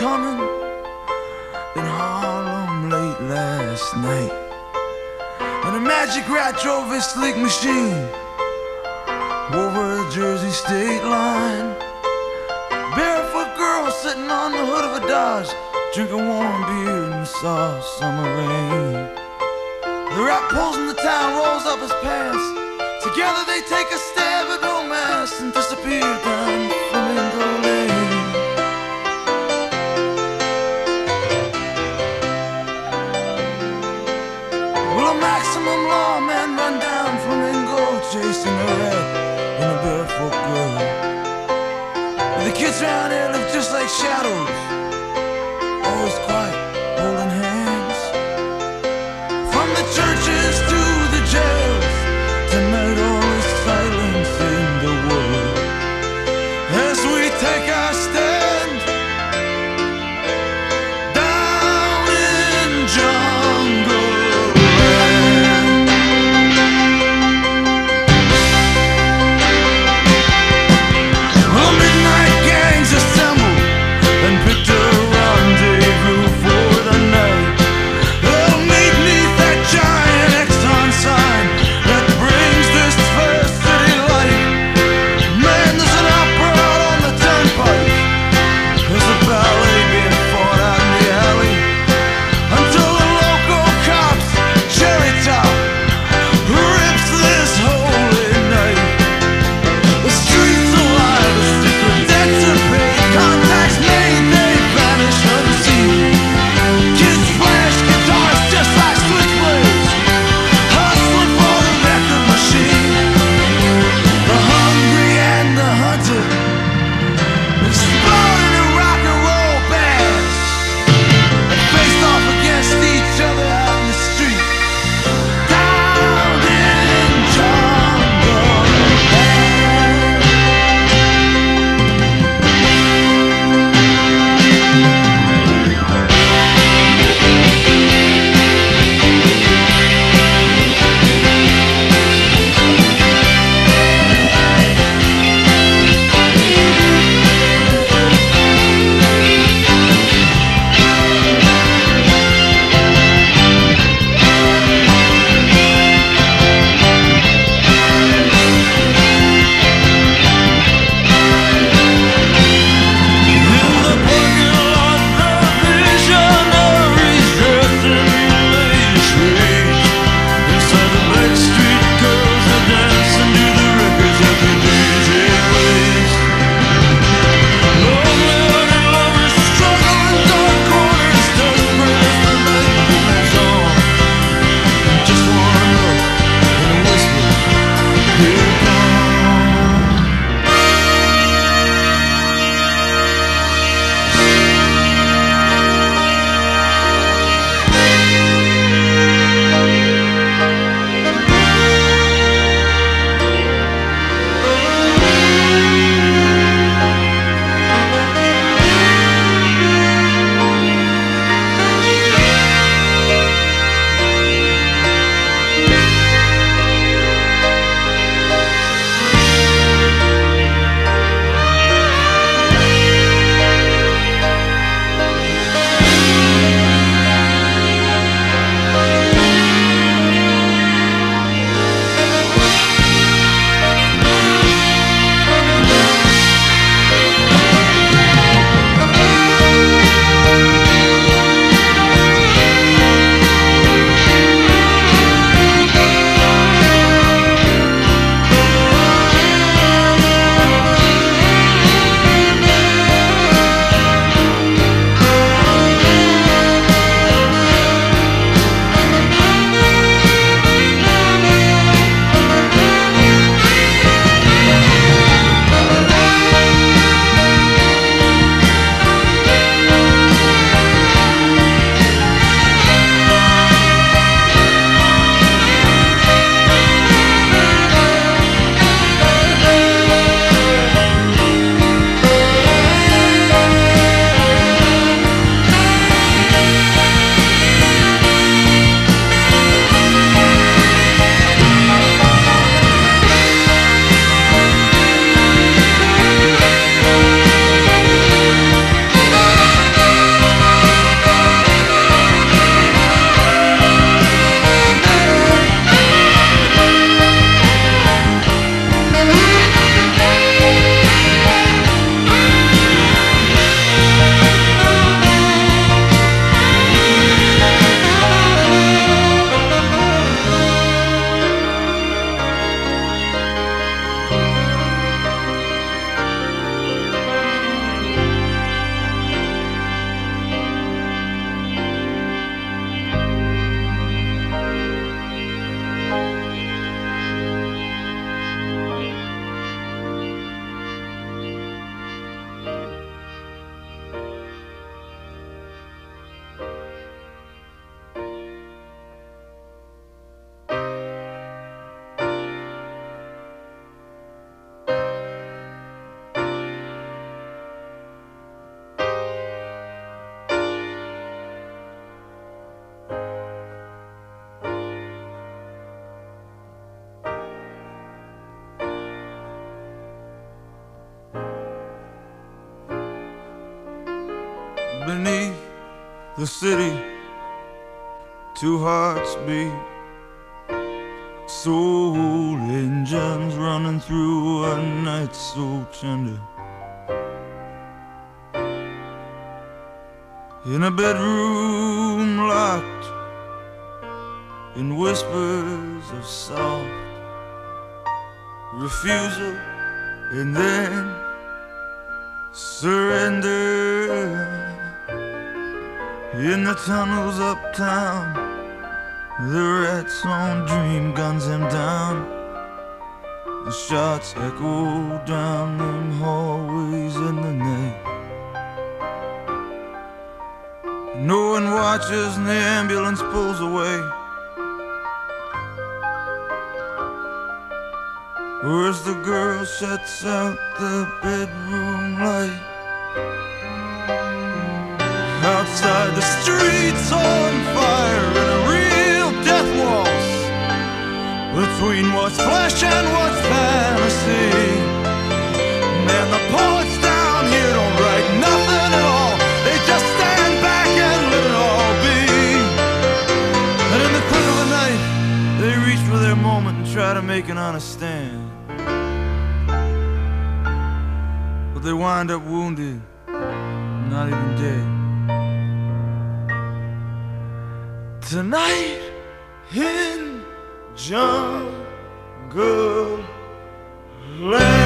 coming in Harlem late last night, and a magic rat drove his sleek machine over the Jersey state line. Barefoot girl sitting on the hood of a Dodge, drinking warm beer in the soft summer rain. The rat pulls in the town, rolls up his pants. Together they take a stab at romance and disappear down Flamingo Lane. Well, a maximum lawman run down Flamingo, chasing a rat and a barefoot girl. And the kids around here look just like shadows, always quiet, holding hands. From the churches to the jails, tonight all is silence in the world as we take our stand down in jungle land. Well, midnight gangs assembled and picked up the city, two hearts beat, soul engines running through a night so tender. In a bedroom locked in whispers of soft refusal and then surrender. In the tunnels uptown, the rats on dream guns them down. The shots echo down them hallways in the night. No one watches and the ambulance pulls away. Or as the girl shuts out the bedroom light. Outside the streets on fire in a real death waltz between what's flesh and what's fantasy. Man, the poets down here don't write nothing at all. They just stand back and let it all be. And in the quick of the night, they reach for their moment and try to make an honest stand. But they wind up wounded, not even dead. Tonight in Jungle Land.